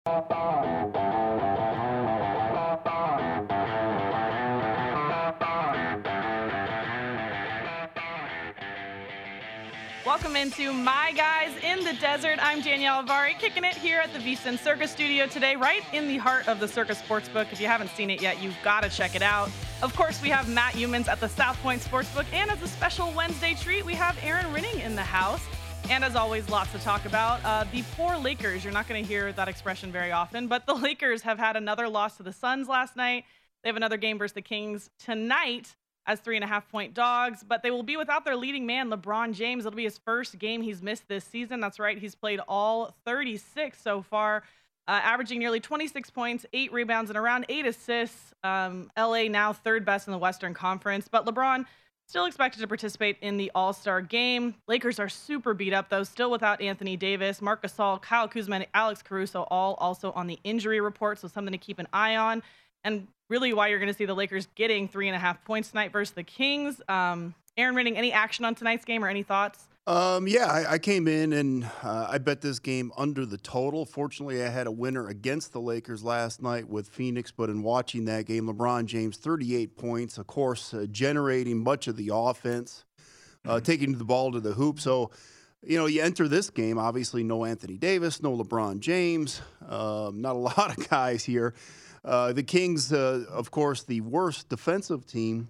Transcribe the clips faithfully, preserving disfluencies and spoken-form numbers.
Welcome into My Guys in the Desert. I'm Danielle Avari, kicking it here at the VSiN Circus Studio today, right in the heart of the Circus Sportsbook. If you haven't seen it yet, you've got to check it out. Of course, we have Matt Youmans at the South Point Sportsbook, and as a special Wednesday treat, we have Aaron Rinning in the house. And as always, lots to talk about. Uh, the poor Lakers, you're not going to hear that expression very often, but the Lakers have had another loss to the Suns last night. They have another game versus the Kings tonight as three and a half point dogs, but they will be without their leading man, LeBron James. It'll be his first game he's missed this season. That's right. He's played all thirty-six so far, uh, averaging nearly twenty-six points, eight rebounds, and around eight assists. Um, L A now third best in the Western Conference, but LeBron still expected to participate in the All-Star game. Lakers are super beat up, though, still without Anthony Davis, Marc Gasol, Kyle Kuzma, and Alex Caruso, all also on the injury report, so something to keep an eye on. And really why you're going to see the Lakers getting three and a half points tonight versus the Kings. Um, Aaron Rinning, any action on tonight's game or any thoughts? Um, yeah, I, I came in and uh, I bet this game under the total. Fortunately, I had a winner against the Lakers last night with Phoenix, but in watching that game, LeBron James, thirty-eight points, of course, uh, generating much of the offense, uh, taking the ball to the hoop. So, you know, you enter this game, obviously no Anthony Davis, no LeBron James, um, not a lot of guys here. Uh, the Kings, uh, of course, the worst defensive team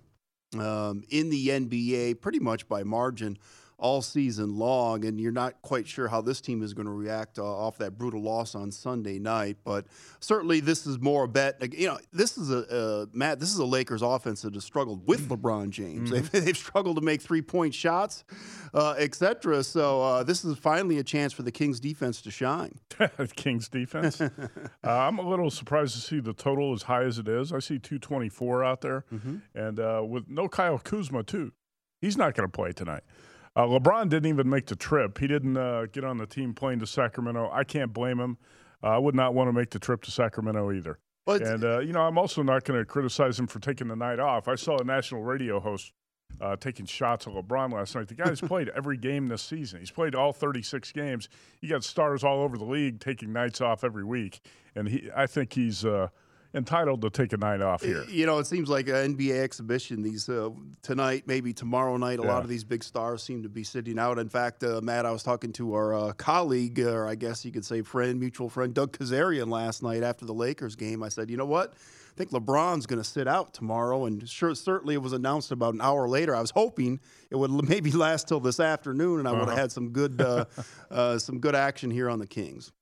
um, in the N B A, pretty much by margin, all season long, and you're not quite sure how this team is going to react uh, off that brutal loss on Sunday night. But certainly, this is more a bet. You know, this is a uh, Matt. This is a Lakers offense that has struggled with LeBron James. Mm-hmm. They've, they've struggled to make three point shots, uh, et cetera. So uh, this is finally a chance for the Kings defense to shine. Kings defense. uh, I'm a little surprised to see the total as high as it is. I see two twenty-four out there, mm-hmm. and uh, with no Kyle Kuzma too. He's not going to play tonight. Uh, LeBron didn't even make the trip. He didn't uh, get on the team plane to Sacramento. I can't blame him. Uh, I would not want to make the trip to Sacramento either. But, and, uh, you know, I'm also not going to criticize him for taking the night off. I saw a national radio host uh, taking shots at LeBron last night. The guy's played every game this season. He's played all thirty-six games. You got stars all over the league taking nights off every week. And he, I think he's uh, – entitled to take a night off here. You know, it seems like an N B A exhibition. These uh, tonight, maybe tomorrow night, a yeah. lot of these big stars seem to be sitting out. In fact, uh, Matt, I was talking to our uh, colleague, or I guess you could say friend, mutual friend, Doug Kazarian last night after the Lakers game. I said, you know what? I think LeBron's going to sit out tomorrow, and sure, certainly it was announced about an hour later. I was hoping it would maybe last till this afternoon, and I uh-huh. would have had some good, uh, uh, some good action here on the Kings.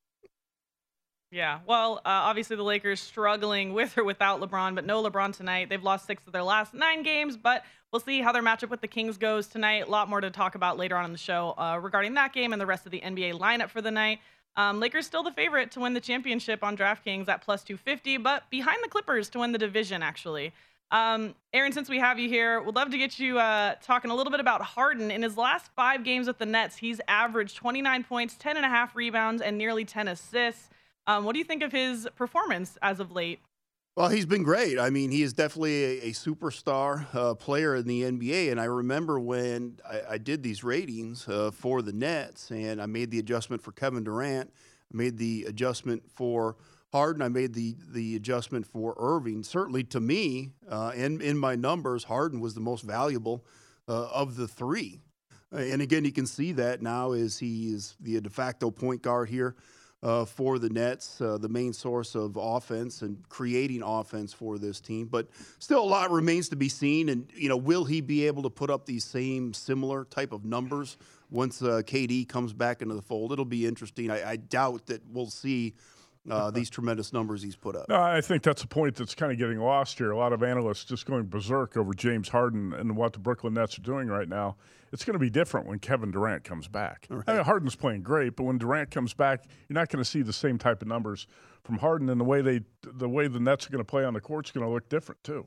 Yeah, well, uh, obviously the Lakers struggling with or without LeBron, but no LeBron tonight. They've lost six of their last nine games, but we'll see how their matchup with the Kings goes tonight. A lot more to talk about later on in the show uh, regarding that game and the rest of the N B A lineup for the night. Um, Lakers still the favorite to win the championship on DraftKings at plus two fifty, but behind the Clippers to win the division, actually. Um, Aaron, since we have you here, we'd love to get you uh, talking a little bit about Harden. In his last five games with the Nets, he's averaged twenty-nine points, ten and a half rebounds, and nearly ten assists. Um, what do you think of his performance as of late? Well, he's been great. I mean, he is definitely a, a superstar uh, player in the N B A. And I remember when I, I did these ratings uh, for the Nets, and I made the adjustment for Kevin Durant, I made the adjustment for Harden, I made the the adjustment for Irving. Certainly to me, uh, in, in my numbers, Harden was the most valuable uh, of the three. And again, you can see that now as he is the de facto point guard here. Uh, for the Nets, uh, the main source of offense and creating offense for this team. But still a lot remains to be seen. And, you know, will he be able to put up these same similar type of numbers once uh, K D comes back into the fold? It'll be interesting. I, I doubt that we'll see uh, these tremendous numbers he's put up. No, I think that's a point that's kind of getting lost here. A lot of analysts just going berserk over James Harden and what the Brooklyn Nets are doing right now. It's going to be different when Kevin Durant comes back. Right. I mean, Harden's playing great, but when Durant comes back, you're not going to see the same type of numbers from Harden, and the way they, the way the Nets are going to play on the court is going to look different too.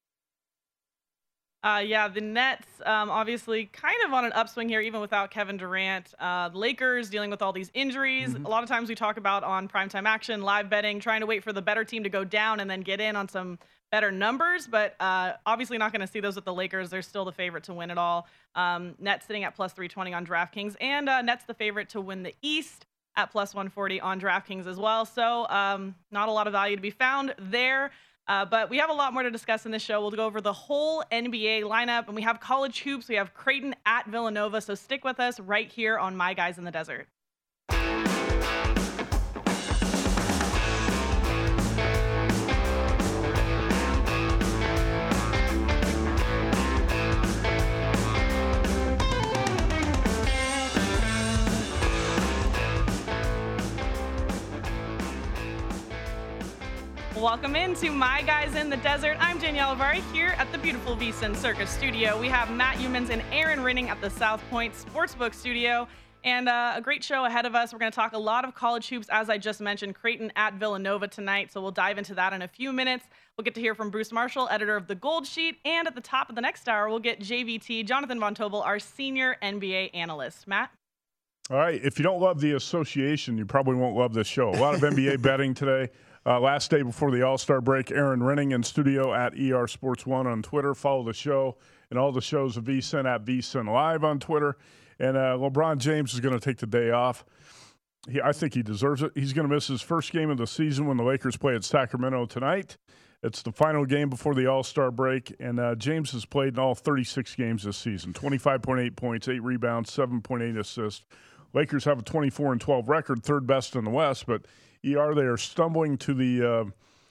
Uh, yeah, the Nets um, obviously kind of on an upswing here, even without Kevin Durant. Uh, the Lakers dealing with all these injuries. Mm-hmm. A lot of times we talk about on primetime action, live betting, trying to wait for the better team to go down and then get in on some better numbers, but uh, obviously not going to see those with the Lakers. They're still the favorite to win it all. Um, Nets sitting at plus three twenty on DraftKings, and uh, Nets the favorite to win the East. at plus one forty on DraftKings as well. So um, not a lot of value to be found there. Uh, but we have a lot more to discuss in this show. We'll go over the whole N B A lineup, and we have college hoops. We have Creighton at Villanova. So stick with us right here on My Guys in the Desert. Welcome into My Guys in the Desert. I'm Danielle Avari here at the beautiful VSiN Circus Studio. We have Matt Youmans and Aaron Rinning at the South Point Sportsbook Studio. And uh, a great show ahead of us. We're going to talk a lot of college hoops, as I just mentioned, Creighton at Villanova tonight. So we'll dive into that in a few minutes. We'll get to hear from Bruce Marshall, editor of The Gold Sheet. And at the top of the next hour, we'll get J V T, Jonathan Von Tobel, our senior N B A analyst. Matt? All right. If you don't love the association, you probably won't love this show. A lot of N B A betting today. Uh, last day before the All-Star break, Aaron Rinning in studio at E R Sports one on Twitter. Follow the show and all the shows of VSiN at VSiN Live on Twitter. And uh, LeBron James is going to take the day off. He, I think he deserves it. He's going to miss his first game of the season when the Lakers play at Sacramento tonight. It's the final game before the All-Star break, and uh, James has played in all thirty-six games this season. twenty-five point eight points, eight rebounds, seven point eight assists. Lakers have a twenty-four and twelve record, third best in the West, but E R, they are stumbling to the uh,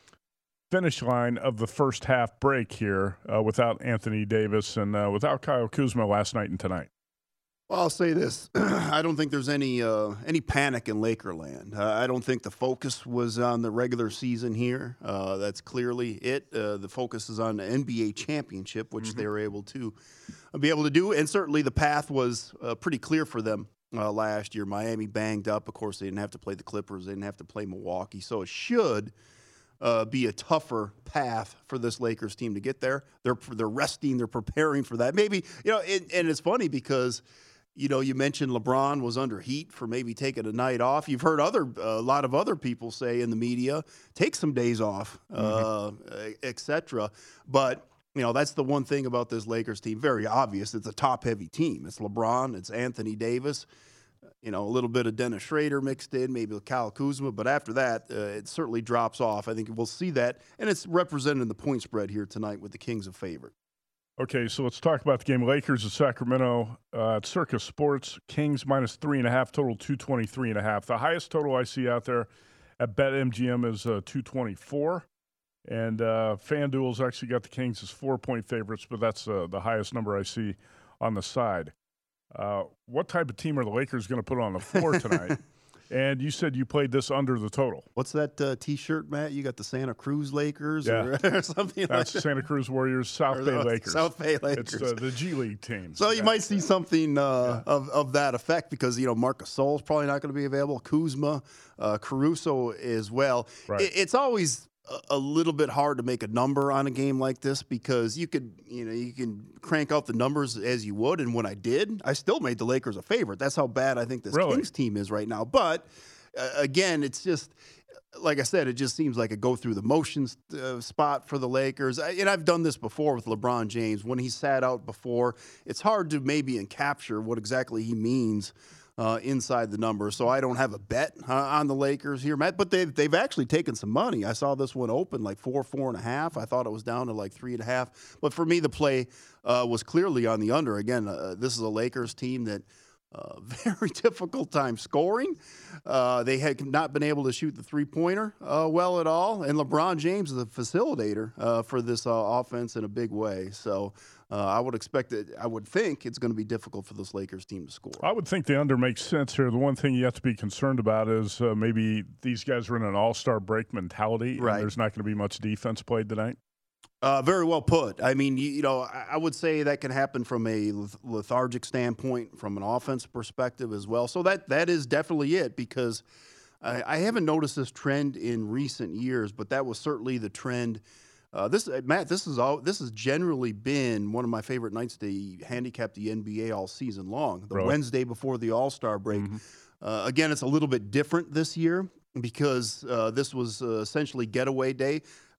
finish line of the first half break here uh, without Anthony Davis and uh, without Kyle Kuzma last night and tonight. Well, I'll say this. I don't think there's any uh, any panic in Lakerland. Uh, I don't think the focus was on the regular season here. Uh, that's clearly it. Uh, the focus is on the N B A championship, which mm-hmm. they were able to uh, be able to do. And certainly the path was uh, pretty clear for them uh, last year. Miami banged up. Of course, they didn't have to play the Clippers. They didn't have to play Milwaukee. So it should uh, be a tougher path for this Lakers team to get there. They're, they're resting. They're preparing for that. Maybe, you know, it, and it's funny because – you know, you mentioned LeBron was under heat for maybe taking a night off. You've heard other a lot of other people say in the media, take some days off, mm-hmm. uh, et cetera. But, you know, that's the one thing about this Lakers team. Very obvious. It's a top-heavy team. It's LeBron. It's Anthony Davis. You know, a little bit of Dennis Schrader mixed in, maybe with Kyle Kuzma. But after that, uh, it certainly drops off. I think we'll see that. And it's represented in the point spread here tonight with the Kings a favorite. Okay, so let's talk about the game. Lakers at Sacramento uh, at Circus Sports. Kings minus three and a half, total two twenty-three and a half. The highest total I see out there at BetMGM is uh, two twenty-four. And uh, FanDuel's actually got the Kings as four-point favorites, but that's uh, the highest number I see on the side. Uh, what type of team are the Lakers going to put on the floor tonight? And you said you played this under the total. What's that uh, T-shirt, Matt? You got the Santa Cruz Lakers yeah. or, or something That's like that? Santa Cruz Warriors, South or Bay the, Lakers. South Bay Lakers. It's uh, the G League team. So you yeah. might see something uh, yeah. of, of that effect because, you know, Marc Gasol's probably not going to be available. Kuzma, uh, Caruso as well. Right. It, it's always a, a little bit hard to make a number on a game like this because you could, you know, you can crank out the numbers as you would. And when I did, I still made the Lakers a favorite. That's how bad I think this really? Kings team is right now. But Uh, again, it's just, like I said, it just seems like a go through the motions uh, spot for the Lakers. I, and I've done this before with LeBron James. When he sat out before, it's hard to maybe capture what exactly he means uh, inside the numbers. So I don't have a bet uh, on the Lakers here, Matt. But they've, they've actually taken some money. I saw this one open like four, four and a half. I thought it was down to like three and a half. But for me, the play uh, was clearly on the under. Again, uh, this is a Lakers team that Uh, very difficult time scoring. Uh, they had not been able to shoot the three-pointer uh, well at all. And LeBron James is a facilitator uh, for this uh, offense in a big way. So uh, I would expect that, I would think it's going to be difficult for this Lakers team to score. I would think the under makes sense here. The one thing you have to be concerned about is uh, maybe these guys are in an all-star break mentality. Right. And there's not going to be much defense played tonight. Uh, very well put. I mean, you, you know, I, I would say that can happen from a lethargic standpoint, from an offense perspective as well. So that that is definitely it because I, I haven't noticed this trend in recent years, but that was certainly the trend. Uh, this Matt, this is all. This has generally been one of my favorite nights to handicap the N B A all season long. The really? Wednesday before the All-Star break. Mm-hmm. Uh, again, it's a little bit different this year because uh, this was uh, essentially getaway day.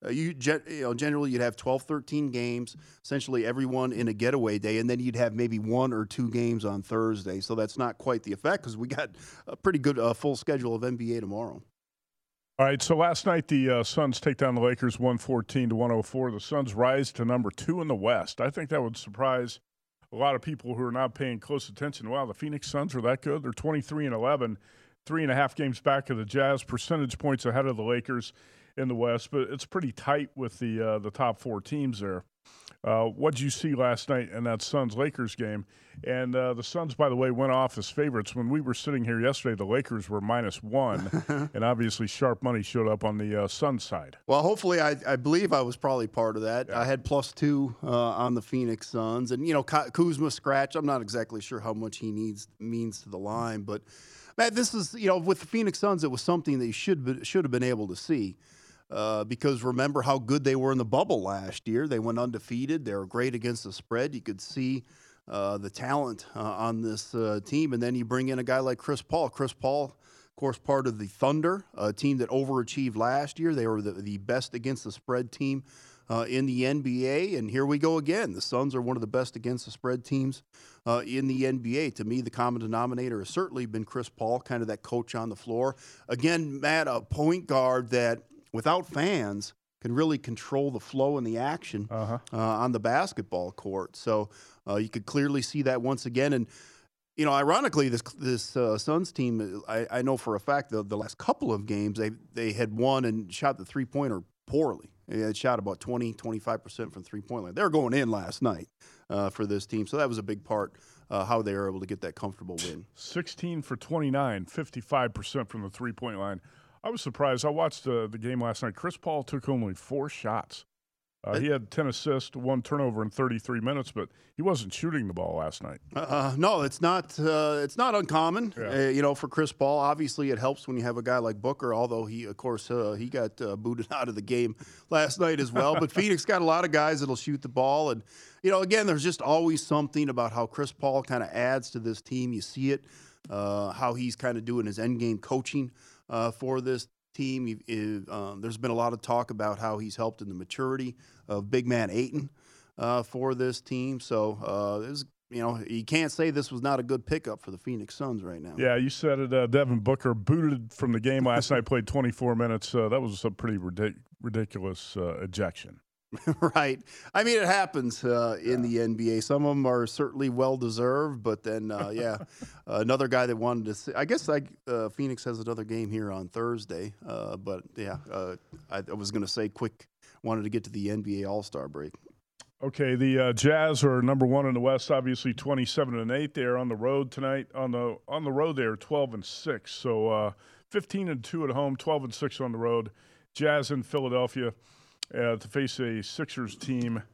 Uh, you, ge- you know, generally you'd have twelve, thirteen games, essentially everyone in a getaway day, and then you'd have maybe one or two games on Thursday. So that's not quite the effect because we got a pretty good uh, full schedule of N B A tomorrow. All right, so last night the uh, Suns take down the Lakers one fourteen to one oh four. The Suns rise to number two in the West. I think that would surprise a lot of people who are not paying close attention. Wow, the Phoenix Suns are that good? They're twenty-three and eleven, three and a half games back of the Jazz, percentage points ahead of the Lakers in the West, but it's pretty tight with the uh, the top four teams there. Uh, what did you see last night in that Suns-Lakers game? And uh, the Suns, by the way, went off as favorites. When we were sitting here yesterday, the Lakers were minus one, and obviously sharp money showed up on the uh, Suns side. Well, hopefully, I, I believe I was probably part of that. Yeah. I had plus two uh, on the Phoenix Suns. And, you know, Kuzma scratch, I'm not exactly sure how much he needs means to the line. But, man, this is, you know, with the Phoenix Suns, it was something that you should, be, should have been able to see. Uh, because remember how good they were in the bubble last year. They went undefeated. They were great against the spread. You could see uh, the talent uh, on this uh, team. And then you bring in a guy like Chris Paul. Chris Paul, of course, part of the Thunder, a team that overachieved last year. They were the, the best against the spread team uh, in the N B A. And here we go again. The Suns are one of the best against the spread teams uh, in the N B A. To me, the common denominator has certainly been Chris Paul, kind of that coach on the floor. Again, Matt, a point guard that – without fans, can really control the flow and the action uh-huh. uh, on the basketball court. So uh, you could clearly see that once again. And, you know, ironically, this this uh, Suns team, I, I know for a fact the, the last couple of games, they they had won and shot the three-pointer poorly. They had shot about twenty, twenty-five percent from three-point line. They were going in last night uh, for this team. So that was a big part uh, how they were able to get that comfortable win. sixteen for twenty-nine, fifty-five percent from the three-point line. I was surprised. I watched uh, the game last night. Chris Paul took only four shots. Uh, he had ten assists, one turnover in thirty-three minutes, but he wasn't shooting the ball last night. Uh, no, it's not. Uh, it's not uncommon, yeah. uh, you know, for Chris Paul. Obviously, it helps when you have a guy like Booker. Although he, of course, uh, he got uh, booted out of the game last night as well. But Phoenix got a lot of guys that'll shoot the ball, and you know, again, there's just always something about how Chris Paul kind of adds to this team. You see it, uh, how he's kind of doing his end game coaching uh, for this team. He, he, um, there's been a lot of talk about how he's helped in the maturity of big man Ayton uh, for this team. So, uh, this, you know, you can't say this was not a good pickup for the Phoenix Suns right now. Yeah, you said it. Uh, Devin Booker booted from the game last night, played twenty-four minutes. Uh, that was a pretty ridic- ridiculous uh, ejection. Right. I mean, it happens uh, in yeah. the N B A. Some of them are certainly well-deserved, but then, uh, yeah, uh, another guy that wanted to see, I guess like uh, Phoenix has another game here on Thursday, uh, but, yeah, uh, I, I was going to say quick, wanted to get to the N B A All-Star break. Okay, the uh, Jazz are number one in the West, obviously twenty-seven and eight. They're on the road tonight. On the on the road, they're twelve and six. So uh, fifteen and two at home, twelve and six on the road. Jazz in Philadelphia. Uh, to face a Sixers team,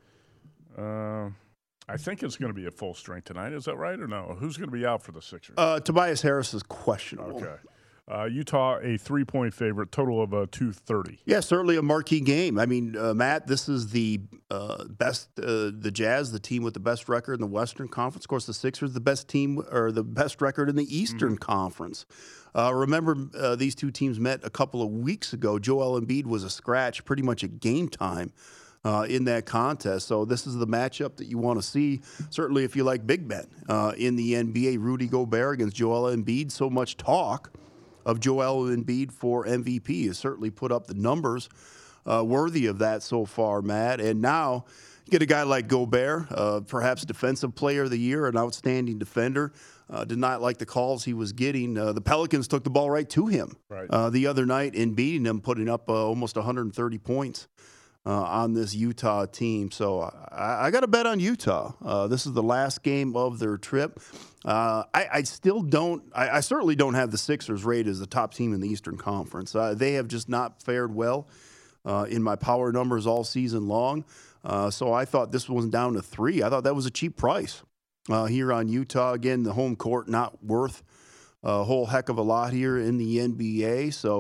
uh, I think it's going to be at full strength tonight. Is that right or no? Who's going to be out for the Sixers? Uh, Tobias Harris is questionable. Okay. Uh, Utah, a three-point favorite, total of uh, two thirty. Yeah, certainly a marquee game. I mean, uh, Matt, this is the uh, best, uh, the Jazz, the team with the best record in the Western Conference. Of course, the Sixers, the best team or the best record in the Eastern mm-hmm. Conference. Uh, remember, uh, these two teams met a couple of weeks ago. Joel Embiid was a scratch pretty much at game time uh, in that contest. So this is the matchup that you want to see, certainly if you like big men uh, in the N B A. Rudy Gobert against Joel Embiid. So much talk of Joel Embiid for M V P has certainly put up the numbers uh, worthy of that so far, Matt. And now you get a guy like Gobert, uh, perhaps Defensive Player of the Year, an outstanding defender. Uh, did not like the calls he was getting. Uh, the Pelicans took the ball right to him right. uh, the other night in beating him, putting up uh, almost one hundred thirty points uh, on this Utah team. So I, I got to bet on Utah. Uh, this is the last game of their trip. Uh, I, I still don't I, – I certainly don't have the Sixers rated as the top team in the Eastern Conference. Uh, they have just not fared well uh, in my power numbers all season long. Uh, so I thought this one was down to three. I thought that was a cheap price. Uh, here on Utah. Again, the home court not worth a whole heck of a lot here in the N B A. So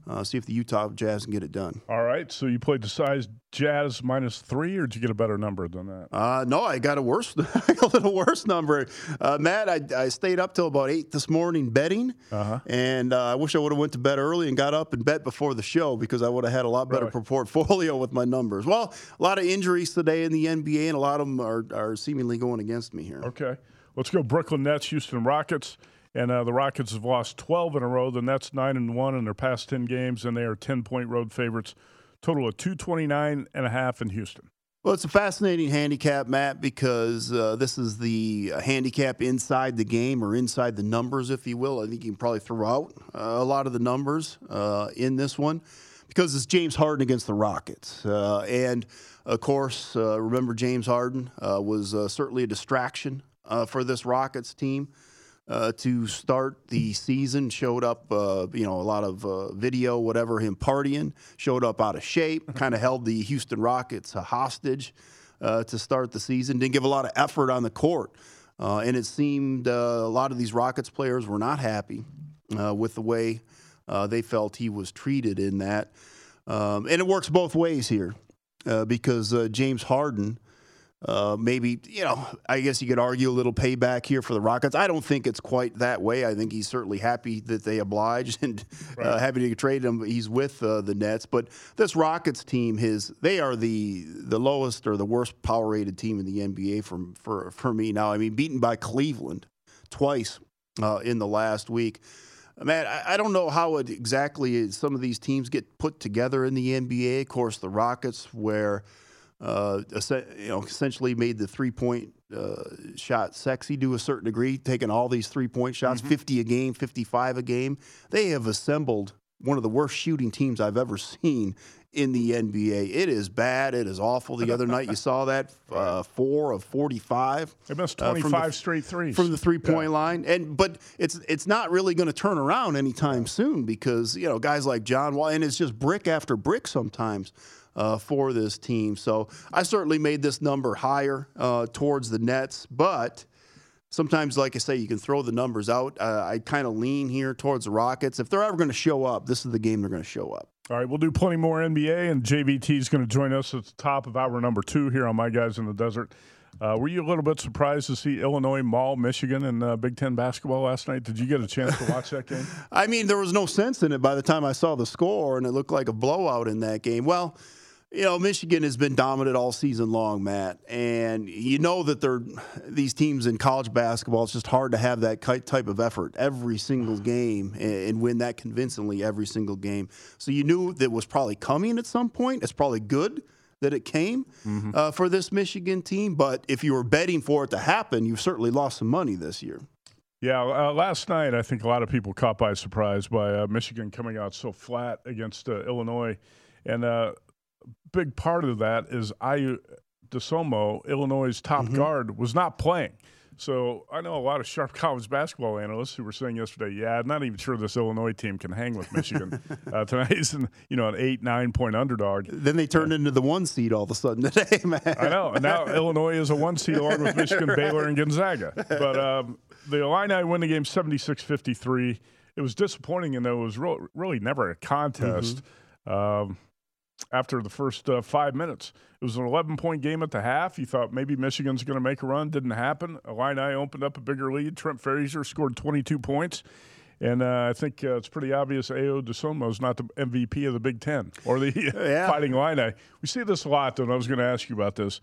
uh, see if the Utah Jazz can get it done. All right. So you played the size Jazz minus three, or did you get a better number than that? Uh, no, I got a worse, a little worse number. Uh, Matt, I, I stayed up till about eight this morning betting, uh-huh. and uh, I wish I would have went to bed early and got up and bet before the show because I would have had a lot better Really? portfolio with my numbers. Well, a lot of injuries today in the N B A, and a lot of them are, are seemingly going against me here. Okay. Let's go Brooklyn Nets, Houston Rockets. And uh, the Rockets have lost twelve in a row. The Nets nine and one in their past ten games, and they are ten-point road favorites. Total of two twenty-nine and a half in Houston. Well, it's a fascinating handicap, Matt, because uh, this is the handicap inside the game or inside the numbers, if you will. I think you can probably throw out uh, a lot of the numbers uh, in this one because it's James Harden against the Rockets. Uh, and, of course, uh, remember James Harden uh, was uh, certainly a distraction uh, for this Rockets team. Uh, to start the season, showed up, uh, you know, a lot of uh, video, whatever, him partying, showed up out of shape, kind of held the Houston Rockets hostage uh, to start the season, didn't give a lot of effort on the court. Uh, and it seemed uh, a lot of these Rockets players were not happy uh, with the way uh, they felt he was treated in that. Um, and it works both ways here uh, because uh, James Harden, Uh, maybe, you know, I guess you could argue a little payback here for the Rockets. I don't think it's quite that way. I think he's certainly happy that they obliged and right. uh, happy to trade him. He's with uh, the Nets. But this Rockets team, his they are the the lowest or the worst power-rated team in the N B A for, for, for me now. I mean, beaten by Cleveland twice uh, in the last week. Man, I, I don't know how it exactly is some of these teams get put together in the N B A. Of course, the Rockets, where Uh, you know, essentially made the three-point uh, shot sexy to a certain degree, taking all these three-point shots, mm-hmm. fifty a game, fifty-five a game. They have assembled one of the worst shooting teams I've ever seen in the N B A. It is bad. It is awful. The other night you saw that, uh, four of forty-five. They missed twenty-five uh, the, straight threes. From the three-point yeah. line. and But it's it's not really going to turn around anytime soon because, you know, guys like John Wall, and it's just brick after brick sometimes. Uh, for this team. So I certainly made this number higher uh, towards the Nets, but sometimes, like I say, you can throw the numbers out. Uh, I kind of lean here towards the Rockets. If they're ever going to show up, this is the game they're going to show up. All right, we'll do plenty more N B A, and J V T is going to join us at the top of hour number two here on My Guys in the Desert. Uh, were you a little bit surprised to see Illinois maul Michigan in uh, Big Ten basketball last night? Did you get a chance to watch that game? I mean, there was no sense in it by the time I saw the score, and it looked like a blowout in that game. Well, you know, Michigan has been dominant all season long, Matt, and you know that they're these teams in college basketball. It's just hard to have that type of effort every single game and win that convincingly every single game. So you knew that was probably coming at some point. It's probably good that it came mm-hmm. uh, for this Michigan team, but if you were betting for it to happen, you've certainly lost some money this year. Yeah, uh, last night I think a lot of people caught by surprise by uh, Michigan coming out so flat against uh, Illinois, and uh, big part of that is Ayo Dosunmu, Illinois' top mm-hmm. guard, was not playing. So I know a lot of sharp college basketball analysts who were saying yesterday, yeah, I'm not even sure this Illinois team can hang with Michigan uh, tonight. Is an, you know, an eight, nine-point underdog. Then they turned uh, into the one seed all of a sudden today, man. I know. And now Illinois is a one seed along with Michigan, Baylor, and Gonzaga. But um, the Illini win the game seventy-six fifty-three. It was disappointing, and it was re- really never a contest. Mm-hmm. Um, After the first uh, five minutes. It was an eleven-point game at the half. You thought maybe Michigan's going to make a run. Didn't happen. Illini opened up a bigger lead. Trent Frazier scored twenty-two points. And uh, I think uh, it's pretty obvious Ayo Dosunmu is not the M V P of the Big Ten or the yeah. Fighting Illini. We see this a lot, though, and I was going to ask you about this.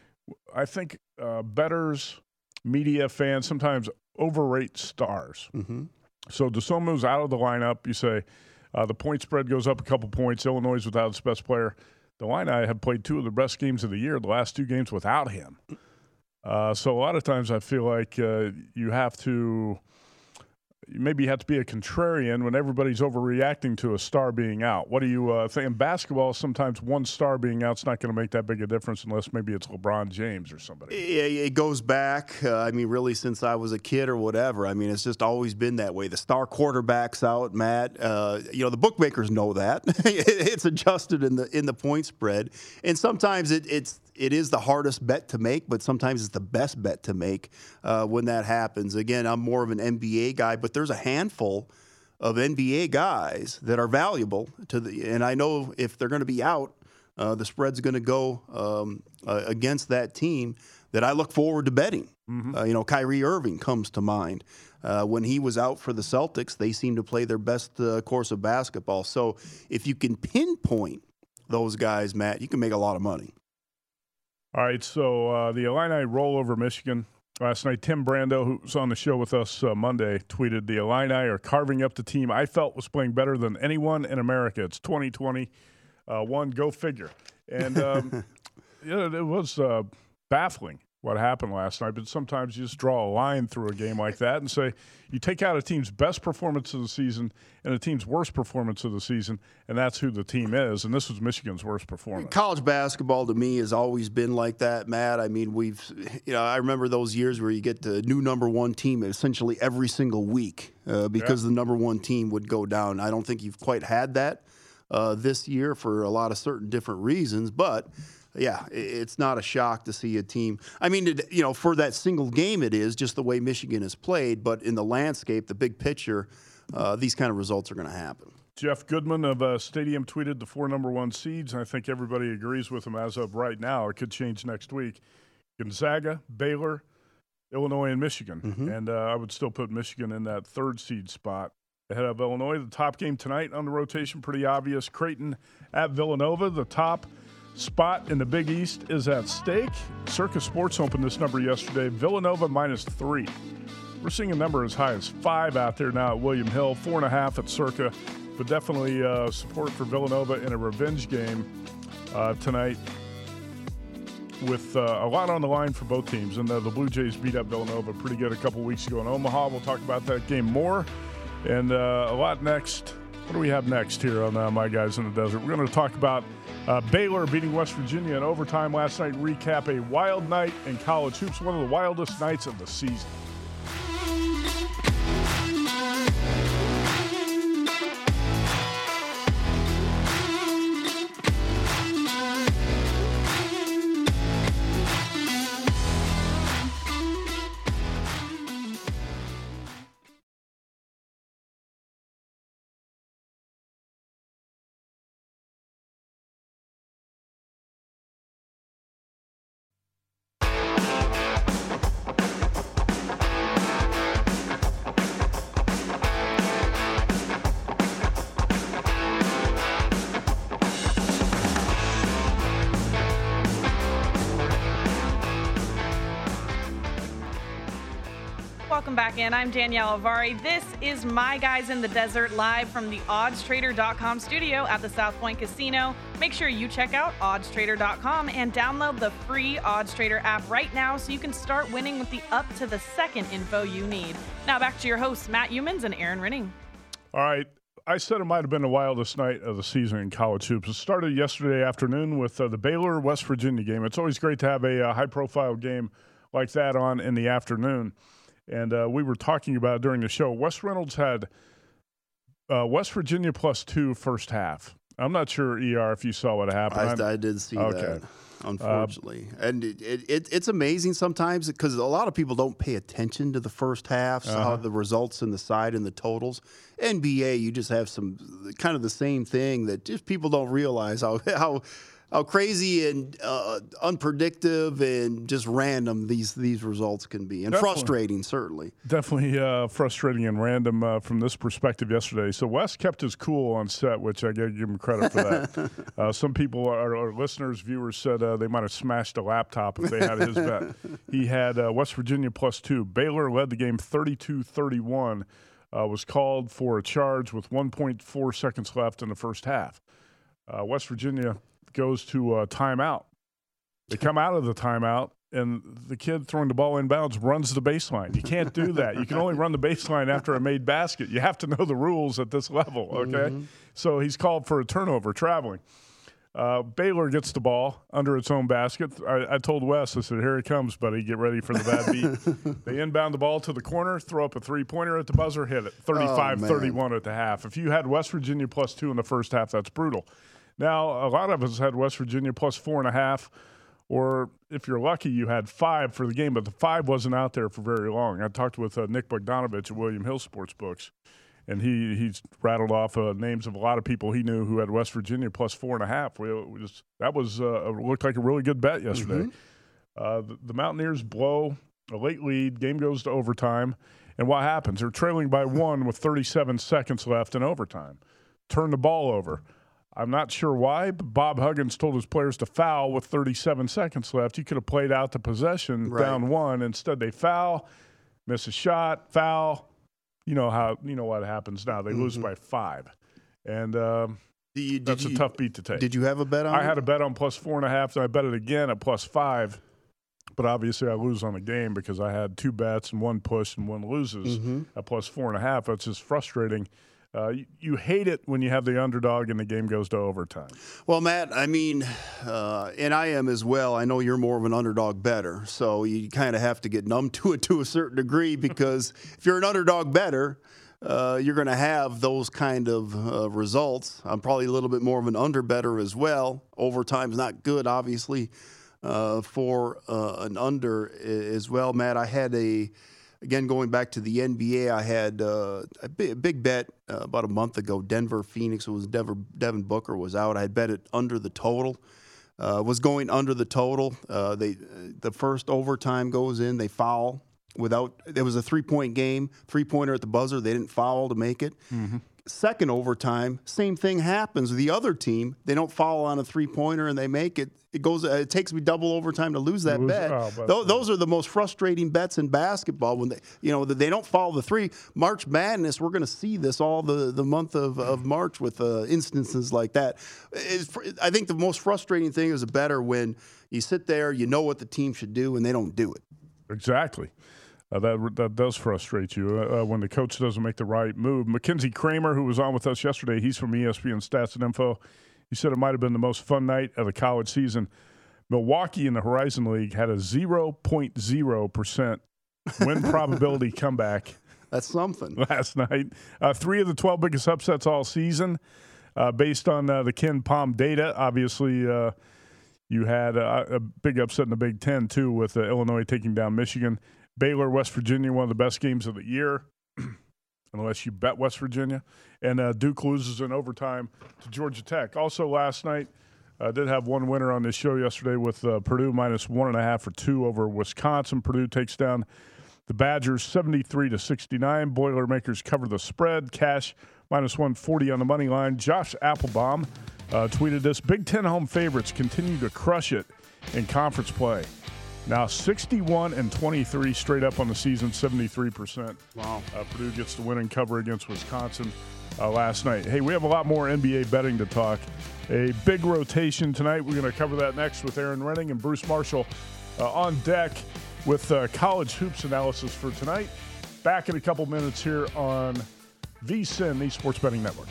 I think uh, bettors, media fans sometimes overrate stars. Mm-hmm. So Dosunmu's out of the lineup. You say, Uh, the point spread goes up a couple points. Illinois is without its best player. The Illini have played two of the best games of the year, the last two games without him. Uh, so a lot of times I feel like uh, you have to – maybe you have to be a contrarian when everybody's overreacting to a star being out. What do you uh, think? In basketball, sometimes one star being out is not going to make that big a difference unless maybe it's LeBron James or somebody. It, it goes back, uh, I mean, really since I was a kid or whatever. I mean, it's just always been that way. The star quarterback's out, Matt. Uh, you know, the bookmakers know that. It's adjusted in the in the point spread. And sometimes it, it's it is the hardest bet to make, but sometimes it's the best bet to make uh, when that happens. Again, I'm more of an N B A guy, but there's a handful of N B A guys that are valuable to the. And I know if they're going to be out, uh, the spread's going to go um, uh, against that team that I look forward to betting. Mm-hmm. Uh, you know, Kyrie Irving comes to mind. Uh, when he was out for the Celtics, they seemed to play their best uh, course of basketball. So if you can pinpoint those guys, Matt, you can make a lot of money. All right, so uh, the Illini roll over Michigan. Last night, Tim Brando, who was on the show with us uh, Monday, tweeted, "The Illini are carving up the team I felt was playing better than anyone in America. It's twenty twenty. Uh, one, go figure." And um, yeah, it was uh, baffling what happened last night, but sometimes you just draw a line through a game like that and say you take out a team's best performance of the season and a team's worst performance of the season, and that's who the team is, and this was Michigan's worst performance. College basketball to me has always been like that, Matt. I mean, we've, you know, I remember those years where you get the new number one team essentially every single week uh, because yeah. the number one team would go down. I don't think you've quite had that uh, this year for a lot of certain different reasons, but yeah, it's not a shock to see a team. I mean, it, you know, for that single game, it is just the way Michigan has played. But in the landscape, the big picture, uh, these kind of results are going to happen. Jeff Goodman of uh, Stadium tweeted the four number one seeds, and I think everybody agrees with him as of right now. It could change next week. Gonzaga, Baylor, Illinois, and Michigan. Mm-hmm. And uh, I would still put Michigan in that third seed spot ahead of Illinois. The top game tonight on the rotation, pretty obvious. Creighton at Villanova, the top spot in the Big East is at stake. Circa Sports opened this number yesterday. Villanova minus three. We're seeing a number as high as five out there now at William Hill, four and a half at Circa, but definitely uh, support for Villanova in a revenge game uh, tonight with uh, a lot on the line for both teams. And uh, the Blue Jays beat up Villanova pretty good a couple weeks ago in Omaha. We'll talk about that game more and uh, a lot next. What do we have next here on uh, My Guys in the Desert? We're going to talk about uh, Baylor beating West Virginia in overtime last night, recap a wild night in college hoops, one of the wildest nights of the season. Welcome back in. I'm Danielle Avari. This is My Guys in the Desert, live from the odds trader dot com studio at the South Point Casino. Make sure you check out odds trader dot com and download the free OddsTrader app right now so you can start winning with the up-to-the-second info you need. Now back to your hosts, Matt Youmans and Aaron Rinning. All right. I said it might have been the wildest night of the season in college hoops. It started yesterday afternoon with uh, the Baylor-West Virginia game. It's always great to have a uh, high-profile game like that on in the afternoon. And uh, we were talking about it during the show. Wes Reynolds had uh, West Virginia plus two first half. I'm not sure, E R, if you saw what happened. I, I did see okay. that, unfortunately. Uh, and it, it, it's amazing sometimes because a lot of people don't pay attention to the first half, uh-huh. how the results and the side and the totals. N B A, you just have some kind of the same thing that just people don't realize how how – how crazy and uh, unpredictable and just random these these results can be, and definitely frustrating, certainly. Definitely uh, frustrating and random uh, from this perspective yesterday. So Wes kept his cool on set, which I got to give him credit for that. uh, some people, our, our listeners, viewers, said uh, they might have smashed a laptop if they had his bet. He had uh, West Virginia plus two. Baylor led the game thirty-two thirty-one, uh, was called for a charge with one point four seconds left in the first half. Uh, West Virginia goes to a timeout. They come out of the timeout, and the kid throwing the ball inbounds runs the baseline. You can't do that. You can only run the baseline after a made basket. You have to know the rules at this level, okay? Mm-hmm. So he's called for a turnover traveling. Uh, Baylor gets the ball under its own basket. I, I told Wes, I said, here it comes, buddy. Get ready for the bad beat. They inbound the ball to the corner, throw up a three-pointer at the buzzer, hit it. thirty-five thirty-one oh, at the half. If you had West Virginia plus two in the first half, that's brutal. Now, a lot of us had West Virginia plus four and a half, or if you're lucky, you had five for the game, but the five wasn't out there for very long. I talked with uh, Nick Bogdanovich at William Hill Sportsbooks, and he he's rattled off uh, names of a lot of people he knew who had West Virginia plus four and a half. We, we just, that was uh, looked like a really good bet yesterday. Mm-hmm. Uh, the, the Mountaineers blow a late lead. Game goes to overtime. And what happens? They're trailing by one with thirty-seven seconds left in overtime. Turn the ball over. I'm not sure why, but Bob Huggins told his players to foul with thirty-seven seconds left. You could have played out the possession right. down one. Instead, they foul, miss a shot, foul. You know how you know what happens now. They mm-hmm. lose by five. And um, did you, did that's you, a tough beat to take. Did you have a bet on I it? had a bet on plus four and a half, and I bet it again at plus five. But obviously, I lose on the game because I had two bets and one push and one loses mm-hmm. at plus four and a half. That's just frustrating. Uh, you, you hate it when you have the underdog and the game goes to overtime. Well, Matt, I mean, uh, and I am as well. I know you're more of an underdog bettor, so you kind of have to get numb to it to a certain degree because if you're an underdog bettor, uh, you're going to have those kind of uh, results. I'm probably a little bit more of an under bettor as well. Overtime's not good, obviously. Uh, for uh, an under as well, Matt. I had a, again, going back to the N B A, I had uh, a, big, a big bet uh, about a month ago. Denver, Phoenix, it was Denver, Devin Booker was out. I had bet it under the total. Uh, was going under the total. Uh, they the first overtime goes in, they foul without. It was a three-point game, three-pointer at the buzzer. They didn't foul to make it. Mm-hmm. Second overtime, same thing happens with the other team. They don't foul on a three-pointer and they make it. It goes. It takes me double overtime to lose that lose, bet. Oh, those, those are the most frustrating bets in basketball when they, you know, they don't follow the three. March Madness, we're going to see this all the, the month of, of March with uh, instances like that. It's, I think the most frustrating thing is a bettor when you sit there, you know what the team should do, and they don't do it. Exactly. Uh, that that does frustrate you uh, when the coach doesn't make the right move. Mackenzie Kramer, who was on with us yesterday, he's from E S P N Stats and Info. He said it might have been the most fun night of the college season. Milwaukee in the Horizon League had a zero point zero percent win probability comeback. That's something. Last night. Uh, three of the twelve biggest upsets all season uh, based on uh, the Ken Palm data. Obviously, uh, you had uh, a big upset in the Big Ten, too, with uh, Illinois taking down Michigan. Baylor, West Virginia, one of the best games of the year, unless you bet West Virginia. And uh, Duke loses in overtime to Georgia Tech. Also last night, I uh, did have one winner on this show yesterday with uh, Purdue minus one and a half or two over Wisconsin. Purdue takes down the Badgers seventy-three to sixty-nine. Boilermakers cover the spread. Cash minus one forty on the money line. Josh Applebaum uh, tweeted this: Big Ten home favorites continue to crush it in conference play. Now sixty-one and twenty-three straight up on the season, seventy-three percent. Wow. Uh, Purdue gets the win and cover against Wisconsin uh, last night. Hey, we have a lot more N B A betting to talk. A big rotation tonight. We're going to cover that next with Aaron Renning and Bruce Marshall uh, on deck with uh, college hoops analysis for tonight. Back in a couple minutes here on V S I N, the Sports Betting Network.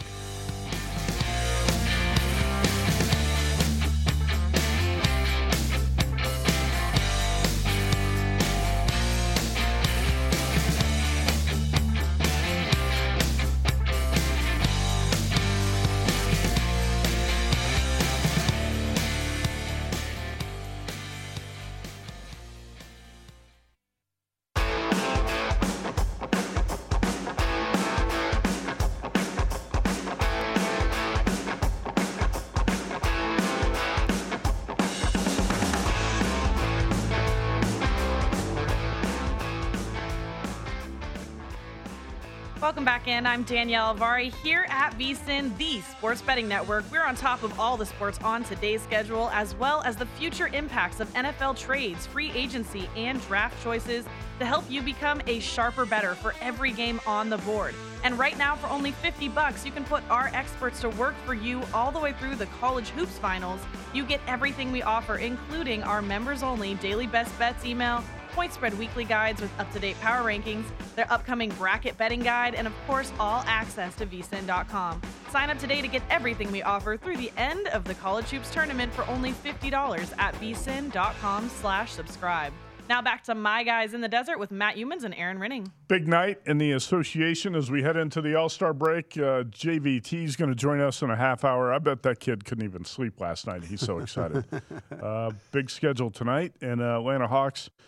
Welcome back in. I'm Danielle Alvari here at V S I N, the Sports Betting Network. We're on top of all the sports on today's schedule, as well as the future impacts of N F L trades, free agency, and draft choices to help you become a sharper bettor for every game on the board. And right now, for only fifty bucks, you can put our experts to work for you all the way through the college hoops finals. You get everything we offer, including our members-only daily best bets email, point spread weekly guides with up-to-date power rankings, their upcoming bracket betting guide, and of course, all access to V S I N dot com. Sign up today to get everything we offer through the end of the College Hoops Tournament for only fifty dollars at V S I N dot com slash subscribe. Now back to My Guys in the Desert with Matt Youmans and Aaron Renning. Big night in the association as we head into the All-Star break. Uh, J V T is going to join us in a half hour. I bet that kid couldn't even sleep last night. He's so excited. uh, big schedule tonight, and uh, Atlanta Hawks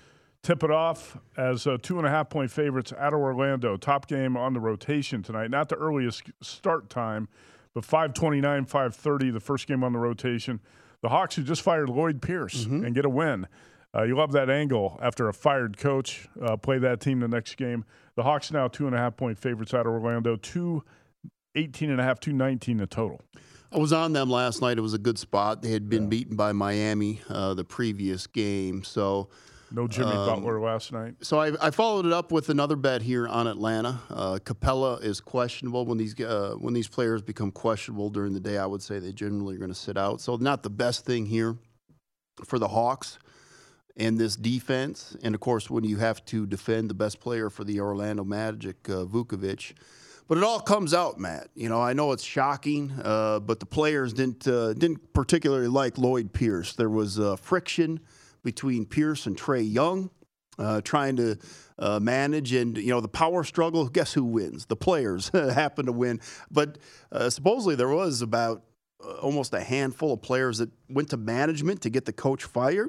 tip it off as uh, two and a half point favorites at Orlando. Top game on the rotation tonight. Not the earliest start time, but five twenty-nine, five thirty, the first game on the rotation. The Hawks, who just fired Lloyd Pierce mm-hmm. and get a win. Uh, you love that angle after a fired coach. Uh, play that team the next game. The Hawks now two and a half point favorites out of Orlando. two eighteen and a half, two nineteen the total. I was on them last night. It was a good spot. They had been yeah. beaten by Miami uh, the previous game. So no Jimmy um, Butler last night. So I, I followed it up with another bet here on Atlanta. Uh, Capella is questionable. When these uh, when these players become questionable during the day, I would say they generally are going to sit out. So not the best thing here for the Hawks and this defense. And, of course, when you have to defend the best player for the Orlando Magic, uh, Vukovic. But it all comes out, Matt. You know, I know it's shocking, uh, but the players didn't uh, didn't particularly like Lloyd Pierce. There was uh, friction between Pierce and Trae Young, uh, trying to uh, manage, and you know the power struggle. Guess who wins? The players happen to win, but uh, supposedly there was about uh, almost a handful of players that went to management to get the coach fired,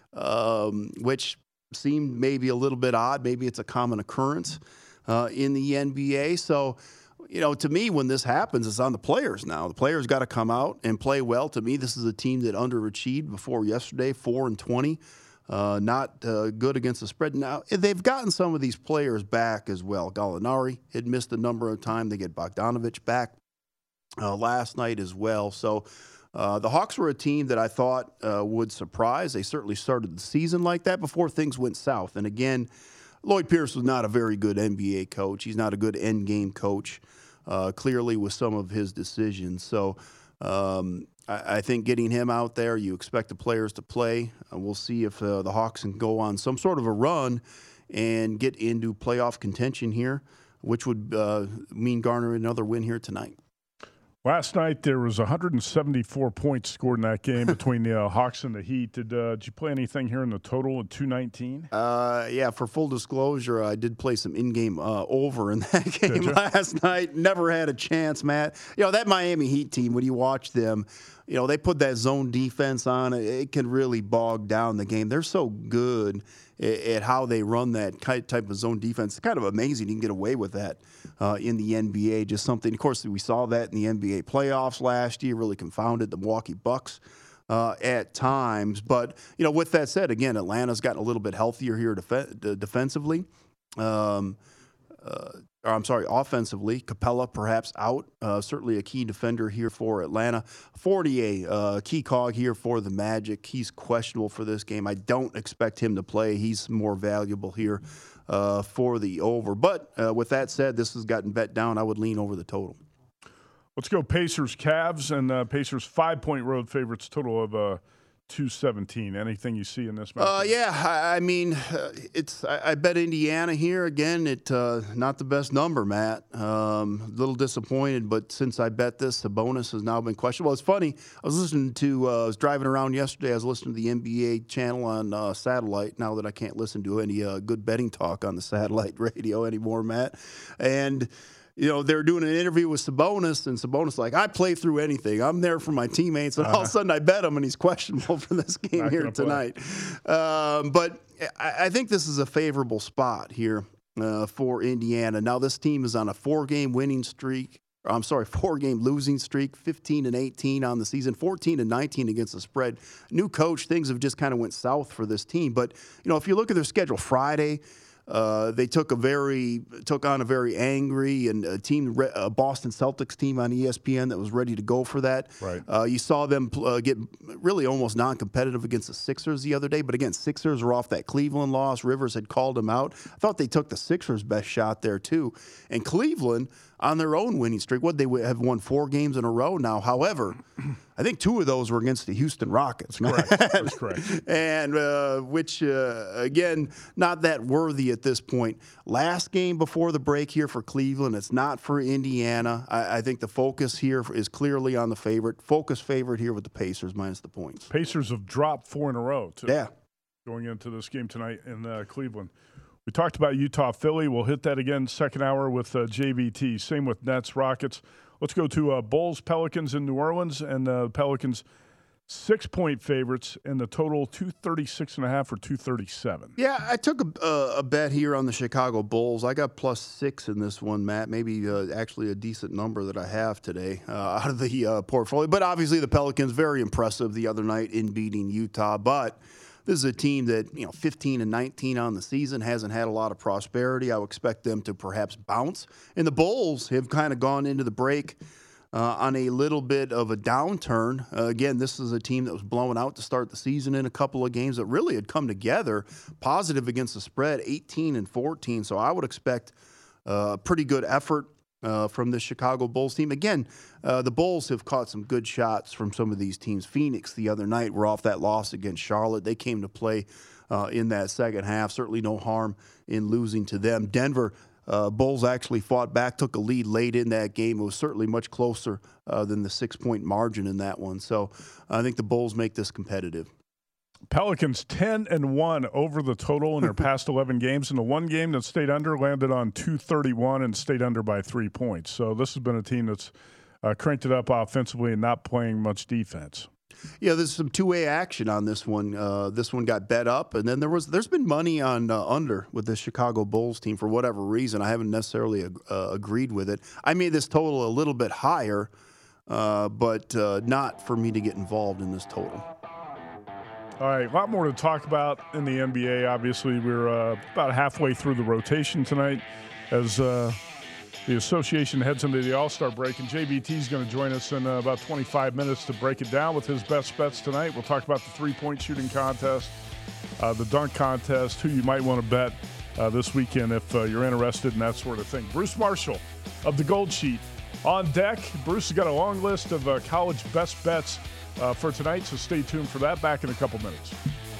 um, which seemed maybe a little bit odd. Maybe it's a common occurrence uh, in the N B A. So, you know, to me, when this happens, it's on the players now. The players got to come out and play well. To me, this is a team that underachieved before yesterday, four and twenty, uh, not uh, good against the spread. Now, they've gotten some of these players back as well. Gallinari had missed a number of times. They get Bogdanovich back uh, last night as well. So uh, the Hawks were a team that I thought uh, would surprise. They certainly started the season like that before things went south. And again, Lloyd Pierce was not a very good N B A coach. He's not a good end-game coach, uh, clearly with some of his decisions. So um, I, I think getting him out there, you expect the players to play. Uh, we'll see if uh, the Hawks can go on some sort of a run and get into playoff contention here, which would uh, mean garnering another win here tonight. Last night there was one hundred seventy-four points scored in that game between the uh, Hawks and the Heat. Did uh, did you play anything here in the total at two nineteen? Uh, yeah, for full disclosure, I did play some in-game uh, over in that game last night. Never had a chance, Matt. You know, that Miami Heat team, when you watch them, you know, they put that zone defense on. It, it can really bog down the game. They're so good at how they run that type of zone defense. It's kind of amazing you can get away with that uh, in the N B A. Just something, of course, we saw that in the N B A playoffs last year, really confounded the Milwaukee Bucks uh, at times. But, you know, with that said, again, Atlanta's gotten a little bit healthier here def- defensively. Um, uh, or I'm sorry, offensively. Capella perhaps out. Uh, certainly a key defender here for Atlanta. Fortier, uh, key cog here for the Magic. He's questionable for this game. I don't expect him to play. He's more valuable here uh, for the over. But uh, with that said, this has gotten bet down. I would lean over the total. Let's go Pacers, Cavs, and uh, Pacers five-point road favorites, total of uh, two seventeen. Anything you see in this match? Uh, yeah, I, I mean, uh, it's. I, I bet Indiana here again. It uh, not the best number, Matt. Um, a little disappointed, but since I bet this, the bonus has now been questionable. It's funny. I was listening to. Uh, I was driving around yesterday. I was listening to the N B A channel on uh, satellite. Now that I can't listen to any uh, good betting talk on the satellite radio anymore, Matt, and. You know, they're doing an interview with Sabonis, and Sabonis like, I play through anything. I'm there for my teammates. And uh-huh. all of a sudden I bet him, and he's questionable for this game Not here tonight. Um, but I, I think this is a favorable spot here uh, for Indiana. Now, this team is on a four-game winning streak. Or, I'm sorry, four-game losing streak, fifteen and eighteen on the season, fourteen and nineteen against the spread. New coach, things have just kind of went south for this team. But, you know, if you look at their schedule, Friday – Uh, they took a very took on a very angry and a team, a Boston Celtics team on E S P N that was ready to go for that. Right. Uh, you saw them uh, get really almost non-competitive against the Sixers the other day. But again, Sixers were off that Cleveland loss. Rivers had called them out. I thought they took the Sixers' best shot there too. And Cleveland on their own winning streak, what they have won four games in a row now. However, I think two of those were against the Houston Rockets. Correct. That's correct. And uh, which, uh, again, not that worthy at this point. Last game before the break here for Cleveland. It's not for Indiana. I, I think the focus here is clearly on the favorite. Focus favorite here with the Pacers minus the points. Pacers have dropped four in a row, too. Yeah. Going into this game tonight in uh, Cleveland. We talked about Utah, Philly. We'll hit that again second hour with uh, J V T. Same with Nets, Rockets. Let's go to uh, Bulls, Pelicans in New Orleans. And uh, Pelicans six-point favorites, and the total two thirty-six and a half or two thirty-seven. Yeah, I took a, uh, a bet here on the Chicago Bulls. I got plus six in this one, Matt. Maybe uh, actually a decent number that I have today uh, out of the uh, portfolio. But obviously the Pelicans, very impressive the other night in beating Utah. But this is a team that, you know, fifteen and nineteen on the season, hasn't had a lot of prosperity. I would expect them to perhaps bounce. And the Bulls have kind of gone into the break Uh, on a little bit of a downturn. Uh, again, this is a team that was blown out to start the season in a couple of games that really had come together, positive against the spread, eighteen and fourteen. So I would expect a uh, pretty good effort uh, from the Chicago Bulls team. Again, uh, the Bulls have caught some good shots from some of these teams. Phoenix the other night were off that loss against Charlotte. They came to play uh, in that second half. Certainly no harm in losing to them. Denver, Uh, Bulls actually fought back, took a lead late in that game. It was certainly much closer uh, than the six-point margin in that one. So I think the Bulls make this competitive. Pelicans ten and one over the total in their past eleven games. And the one game that stayed under landed on two thirty-one and stayed under by three points. So this has been a team that's uh, cranked it up offensively and not playing much defense. Yeah, there's some two-way action on this one. Uh, this one got bet up, and then there was there's been money on uh, under with the Chicago Bulls team for whatever reason. I haven't necessarily ag- uh, agreed with it. I made this total a little bit higher, uh, but uh, not for me to get involved in this total. All right, a lot more to talk about in the N B A. Obviously, we're uh, about halfway through the rotation tonight as uh, the association heads into the All-Star break, and J B T is going to join us in uh, about twenty-five minutes to break it down with his best bets tonight. We'll talk about the three-point shooting contest, uh, the dunk contest, who you might want to bet uh, this weekend if uh, you're interested in that sort of thing. Bruce Marshall of the Gold Sheet on deck. Bruce has got a long list of uh, college best bets uh, for tonight, so stay tuned for that. Back in a couple minutes.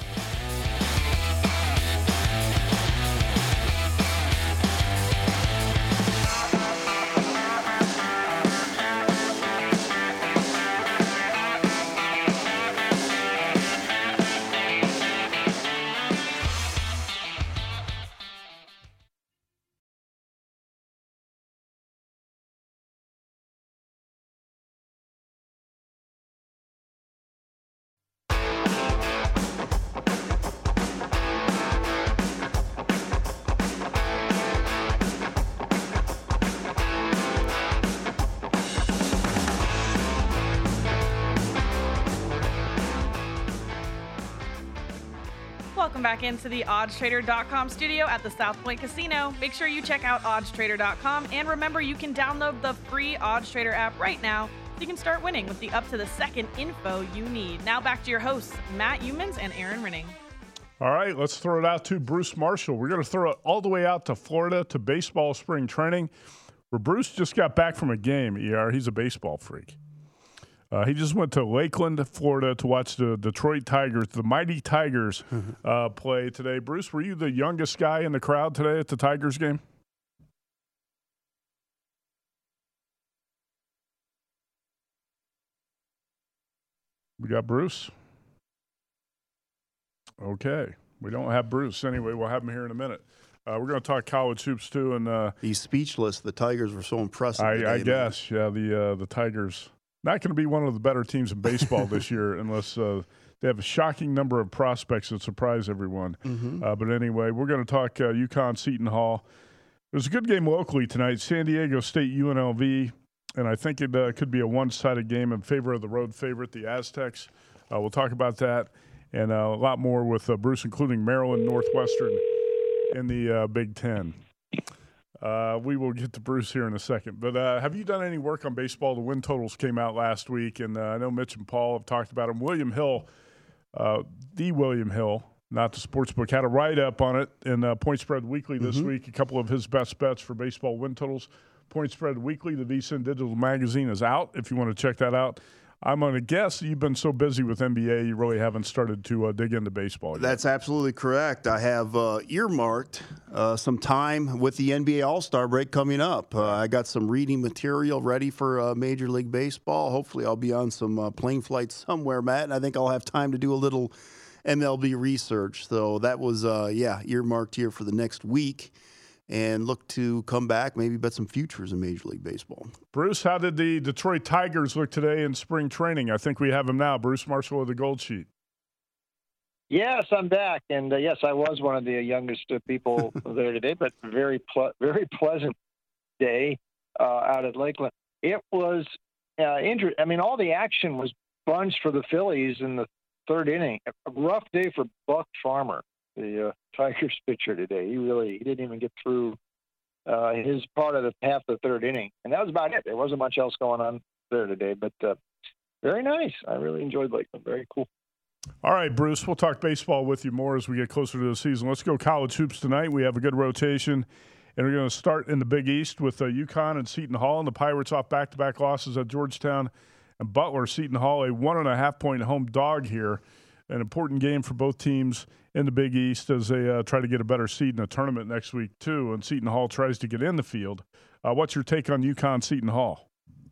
Welcome back into the odds trader dot com studio at the South Point Casino. Make sure you check out odds trader dot com, and remember, you can download the free OddsTrader app right now so you can start winning with the up-to-the-second info you need. Now back to your hosts, Matt Youmans and Aaron Rinning. All right, let's throw it out to Bruce Marshall. We're going to throw it all the way out to Florida to baseball spring training, where Bruce just got back from a game, E R. He's a baseball freak. Uh, he just went to Lakeland, Florida, to watch the Detroit Tigers, the mighty Tigers, uh, play today. Bruce, were you the youngest guy in the crowd today at the Tigers game? We got Bruce? Okay. We don't have Bruce. Anyway, we'll have him here in a minute. Uh, we're going to talk college hoops, too. And uh, he's speechless. The Tigers were so impressive I, today, I guess, yeah, the uh, the Tigers – not going to be one of the better teams in baseball this year unless uh, they have a shocking number of prospects that surprise everyone. Mm-hmm. Uh, but anyway, we're going to talk uh, UConn Seton Hall. There's a good game locally tonight, San Diego State U N L V, and I think it uh, could be a one-sided game in favor of the road favorite, the Aztecs. Uh, we'll talk about that and uh, a lot more with uh, Bruce, including Maryland, Northwestern in the uh, Big Ten. Uh, we will get to Bruce here in a second. But uh, have you done any work on baseball? The win totals came out last week, and uh, I know Mitch and Paul have talked about them. William Hill, uh, the William Hill, not the sportsbook, had a write-up on it in uh, Point Spread Weekly this mm-hmm. week, a couple of his best bets for baseball win totals. Point Spread Weekly, the VSiN Digital Magazine, is out if you want to check that out. I'm going to guess you've been so busy with N B A, you really haven't started to uh, dig into baseball yet. That's absolutely correct. I have uh, earmarked uh, some time with the N B A All-Star break coming up. Uh, I got some reading material ready for uh, Major League Baseball. Hopefully I'll be on some uh, plane flights somewhere, Matt, and I think I'll have time to do a little M L B research. So that was, uh, yeah, earmarked here for the next week. and look to come back, maybe bet some futures in Major League Baseball. Bruce, how did the Detroit Tigers look today in spring training? I think we have him now. Bruce Marshall of the Gold Sheet. Yes, I'm back, and uh, yes, I was one of the youngest uh, people there today, but very, ple- very pleasant day uh, out at Lakeland. It was uh, interesting. I mean, all the action was bunched for the Phillies in the third inning. A rough day for Buck Farmer, the uh, Tigers pitcher today. He really he didn't even get through uh, his part of the half of the third inning, and that was about it. There wasn't much else going on there today, but uh, very nice. I really enjoyed Lakeland. Very cool. All right, Bruce, we'll talk baseball with you more as we get closer to the season. Let's go college hoops tonight. We have a good rotation, and we're going to start in the Big East with uh, UConn and Seton Hall, and the Pirates off back-to-back losses at Georgetown and Butler. Seton Hall, a one-and-a-half-point home dog here. An important game for both teams in the Big East as they uh, try to get a better seed in the tournament next week, too, and Seton Hall tries to get in the field. Uh, what's your take on UConn-Seton Hall?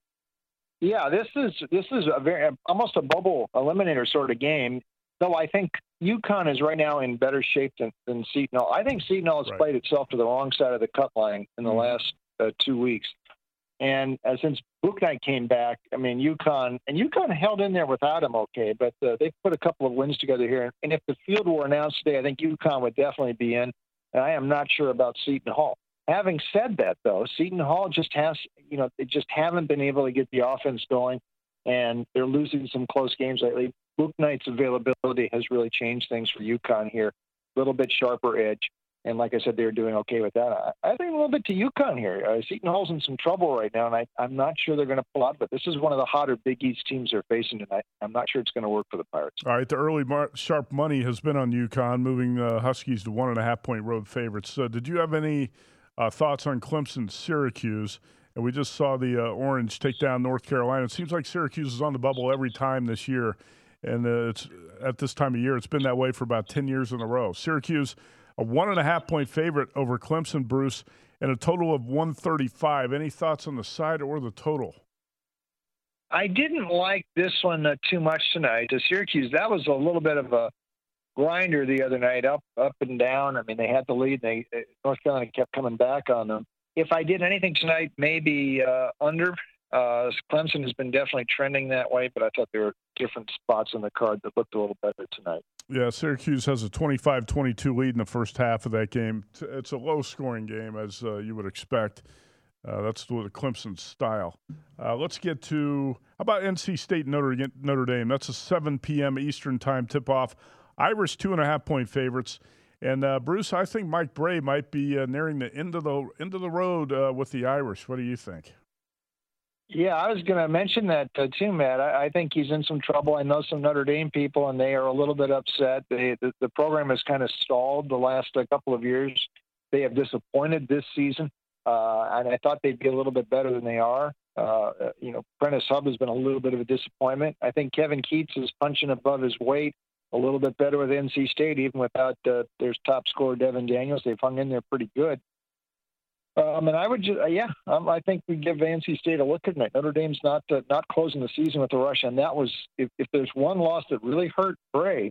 Yeah, this is this is a very almost a bubble eliminator sort of game. Though I think UConn is right now in better shape than, than Seton Hall. I think Seton Hall has right. played itself to the wrong side of the cut line in the mm-hmm. last uh, two weeks. And uh, since Bouknight came back, I mean, UConn and UConn held in there without him, okay, but uh, they've put a couple of wins together here. And if the field were announced today, I think UConn would definitely be in. And I am not sure about Seton Hall. Having said that, though, Seton Hall just has, you know, they just haven't been able to get the offense going, and they're losing some close games lately. Bouknight's availability has really changed things for UConn here. A little bit sharper edge. And like I said, they're doing okay with that. I, I think a little bit to UConn here. Uh, Seton Hall's in some trouble right now, and I, I'm not sure they're going to pull out. But this is one of the hotter Big East teams they're facing tonight. I'm not sure it's going to work for the Pirates. All right, the early mar- sharp money has been on UConn, moving the Huskies to one-and-a-half-point road favorites. So did you have any uh, thoughts on Clemson-Syracuse? And we just saw the uh, Orange take down North Carolina. It seems like Syracuse is on the bubble every time this year. And uh, it's at this time of year, it's been that way for about ten years in a row. Syracuse, a one-and-a-half-point favorite over Clemson, Bruce, and a total of one thirty-five. Any thoughts on the side or the total? I didn't like this one uh, too much tonight. To Syracuse, that was a little bit of a grinder the other night, up up and down. I mean, they had the lead. They North Carolina kept coming back on them. If I did anything tonight, maybe uh, under. Uh, Clemson has been definitely trending that way, but I thought there were different spots on the card that looked a little better tonight. Yeah, Syracuse has a twenty-five twenty-two lead in the first half of that game. It's a low-scoring game, as uh, you would expect. Uh, that's the Clemson style. Uh, let's get to – how about N C State Notre, Notre Dame? That's a seven p.m. Eastern time tip-off. Irish two-and-a-half-point favorites. And, uh, Bruce, I think Mike Brey might be uh, nearing the end of the, end of the road uh, with the Irish. What do you think? Yeah, I was going to mention that uh, too, Matt. I, I think he's in some trouble. I know some Notre Dame people, and they are a little bit upset. They, the, the program has kind of stalled the last uh, couple of years. They have disappointed this season, uh, and I thought they'd be a little bit better than they are. Uh, you know, Prentice Hub has been a little bit of a disappointment. I think Kevin Keats is punching above his weight a little bit better with N C State, even without uh, their top scorer, Devin Daniels. They've hung in there pretty good. Um, and I would just, uh, yeah, um, I think we give N C State a look at it. Notre Dame's not uh, not closing the season with a rush, and that was if, if there's one loss that really hurt Bray,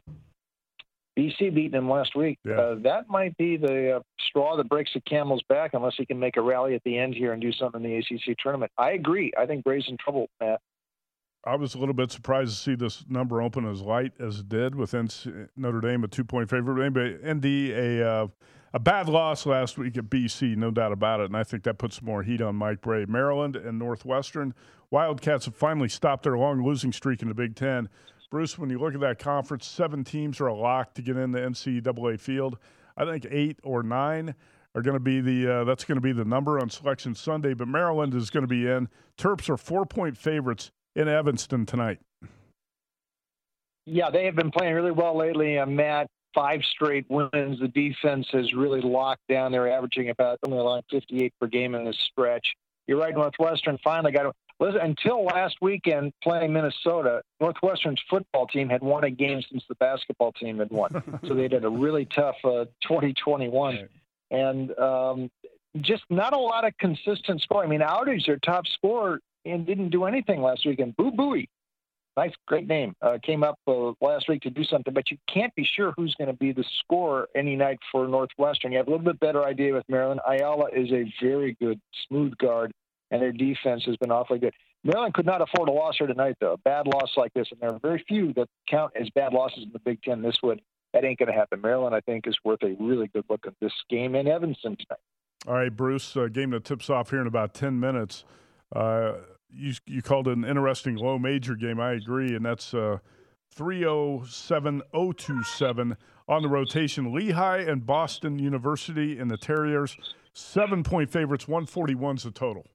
B C beating him last week. Yeah. Uh, that might be the uh, straw that breaks the camel's back, unless he can make a rally at the end here and do something in the A C C tournament. I agree. I think Bray's in trouble, Matt. I was a little bit surprised to see this number open as light as it did with N C, Notre Dame a two-point favorite. But N D a uh, a bad loss last week at B C, no doubt about it, and I think that puts more heat on Mike Brey. Maryland and Northwestern, Wildcats have finally stopped their long losing streak in the Big Ten. Bruce, when you look at that conference, seven teams are a lock to get in the N C double A field. I think eight or nine are going to be the uh, that's going to be the number on Selection Sunday. But Maryland is going to be in. Terps are four-point favorites in Evanston tonight. Yeah, they have been playing really well lately. Uh, Matt, five straight wins. The defense has really locked down. They're averaging about only like fifty-eight per game in this stretch. You're right, Northwestern finally got it. Listen, until last weekend playing Minnesota, Northwestern's football team had won a game since the basketball team had won. So they did a really tough uh, twenty twenty-one. Right. And um, just not a lot of consistent scoring. I mean, Outage, their top scorer, and didn't do anything last weekend. Boo Buie nice, great name, uh, came up uh, last week to do something, but you can't be sure who's going to be the scorer any night for Northwestern. You have a little bit better idea with Maryland. Ayala is a very good, smooth guard, and their defense has been awfully good. Maryland could not afford a loss here tonight, though. A bad loss like this, and there are very few that count as bad losses in the Big Ten. This would, that ain't going to happen. Maryland, I think, is worth a really good look at this game in Evanston tonight. All right, Bruce, a game that tips off here in about ten minutes. Uh, you you called it an interesting low major game. I agree, and that's uh, three oh seven oh two seven on the rotation. Lehigh and Boston University and the Terriers, seven-point favorites, one forty-one's the total.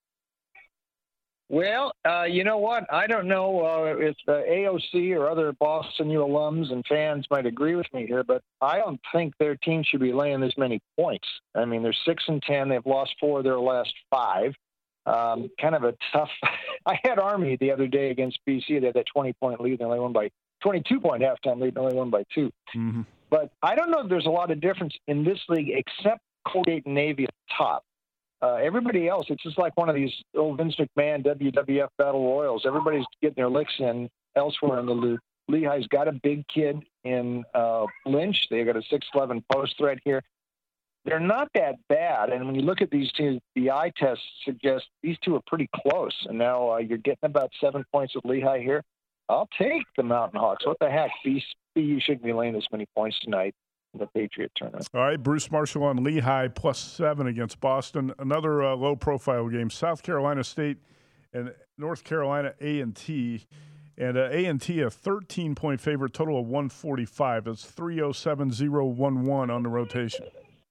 Well, uh, you know what? I don't know uh, if the A O C or other Boston U alums and fans might agree with me here, but I don't think their team should be laying this many points. I mean, they're six and ten. They've lost four of their last five. Um, kind of a tough. I had Army the other day against B C. They had that twenty-point lead. They only won by twenty-two-point halftime lead. They only won by two. Mm-hmm. But I don't know if there's a lot of difference in this league except Colgate and Navy at the top. Uh, everybody else, it's just like one of these old Vince McMahon W W F Battle Royals. Everybody's getting their licks in elsewhere in the loop. Lehigh's got a big kid in uh, Lynch. They've got a six eleven post threat here. They're not that bad. And when you look at these two, the eye tests suggest these two are pretty close. And now uh, you're getting about seven points with Lehigh here. I'll take the Mountain Hawks. What the heck? B U shouldn't be laying this many points tonight. The Patriot tournament. All right, Bruce Marshall on Lehigh plus seven against Boston. Another uh, low-profile game. South Carolina State and North Carolina A and T, and uh, A and T a thirteen-point favorite, total of one forty-five. That's three oh seven oh one one on the rotation.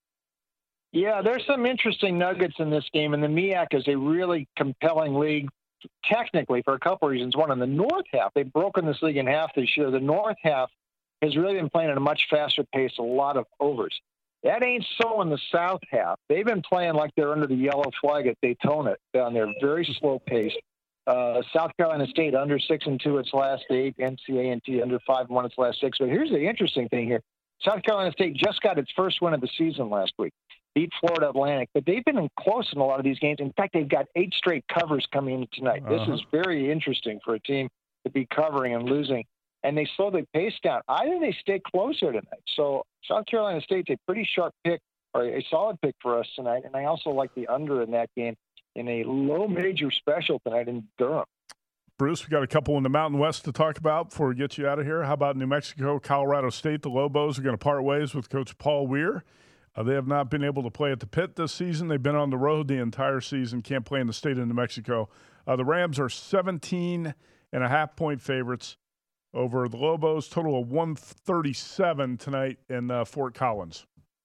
Yeah, there's some interesting nuggets in this game, and the M E A C is a really compelling league. Technically, for a couple of reasons. One, in the North half, they've broken this league in half this year. The North half has really been playing at a much faster pace, a lot of overs. That ain't so in the South half. They've been playing like they're under the yellow flag at Daytona down there, very slow pace. Uh, South Carolina State under six and two its last eight, N C A A T under five and one its last six. But here's the interesting thing here: South Carolina State just got its first win of the season last week, beat Florida Atlantic, but they've been in close in a lot of these games. In fact, they've got eight straight covers coming in tonight. Uh-huh. This is very interesting for a team to be covering and losing. And they slow the pace down. I think they stay closer tonight. So South Carolina State's a pretty sharp pick, or a solid pick for us tonight. And I also like the under in that game in a low major special tonight in Durham. Bruce, we got a couple in the Mountain West to talk about before we get you out of here. How about New Mexico, Colorado State? The Lobos are going to part ways with Coach Paul Weir. Uh, they have not been able to play at the Pit this season. They've been on the road the entire season, can't play in the state of New Mexico. Uh, the Rams are seventeen and a half point favorites over the Lobos, total of one thirty-seven tonight in uh, Fort Collins.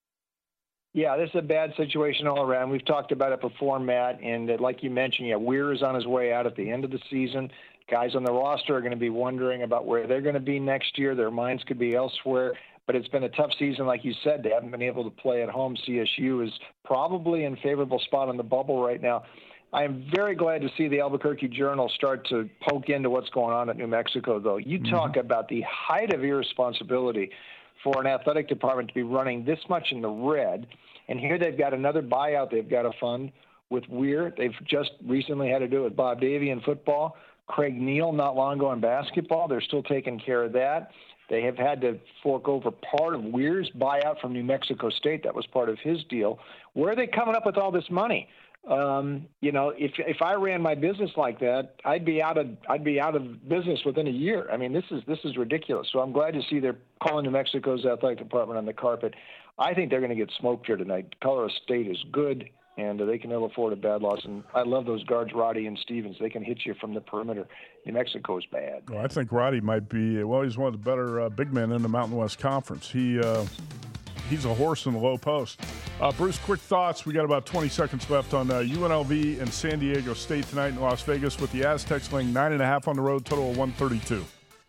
Yeah, this is a bad situation all around. We've talked about it before, Matt, and uh, like you mentioned, yeah, Weir is on his way out at the end of the season. Guys on the roster are going to be wondering about where they're going to be next year. Their minds could be elsewhere, but it's been a tough season, like you said. They haven't been able to play at home. C S U is probably in favorable spot on the bubble right now. I am very glad to see the Albuquerque Journal start to poke into what's going on at New Mexico, though. You mm-hmm. talk about the height of irresponsibility for an athletic department to be running this much in the red. And here they've got another buyout they've got to fund with Weir. They've just recently had to do it with Bob Davie in football, Craig Neal not long ago in basketball. They're still taking care of that. They have had to fork over part of Weir's buyout from New Mexico State. That was part of his deal. Where are they coming up with all this money? Um, you know, if if I ran my business like that, I'd be out of I'd be out of business within a year. I mean, this is this is ridiculous. So I'm glad to see they're calling New Mexico's athletic department on the carpet. I think they're going to get smoked here tonight. Colorado State is good, and uh, they can ill afford a bad loss. And I love those guards, Roddy and Stevens. They can hit you from the perimeter. New Mexico is bad. Well, I think Roddy might be. Well, he's one of the better uh, big men in the Mountain West Conference. He. Uh, He's a horse in the low post. Uh, Bruce, quick thoughts. We got about twenty seconds left on uh, U N L V and San Diego State tonight in Las Vegas with the Aztecs laying nine and a half on the road, total of one thirty-two.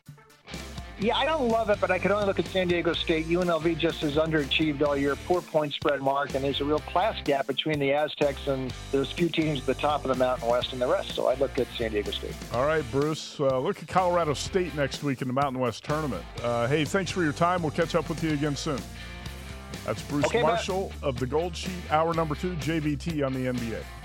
Yeah, I don't love it, but I can only look at San Diego State. U N L V just has underachieved all year, poor point spread mark, and there's a real class gap between the Aztecs and those few teams at the top of the Mountain West and the rest. So I look at San Diego State. All right, Bruce. Uh, look at Colorado State next week in the Mountain West tournament. Uh, hey, thanks for your time. We'll catch up with you again soon. That's Bruce okay, Marshall Matt. Of the Gold Sheet, hour number two, J V T on the N B A.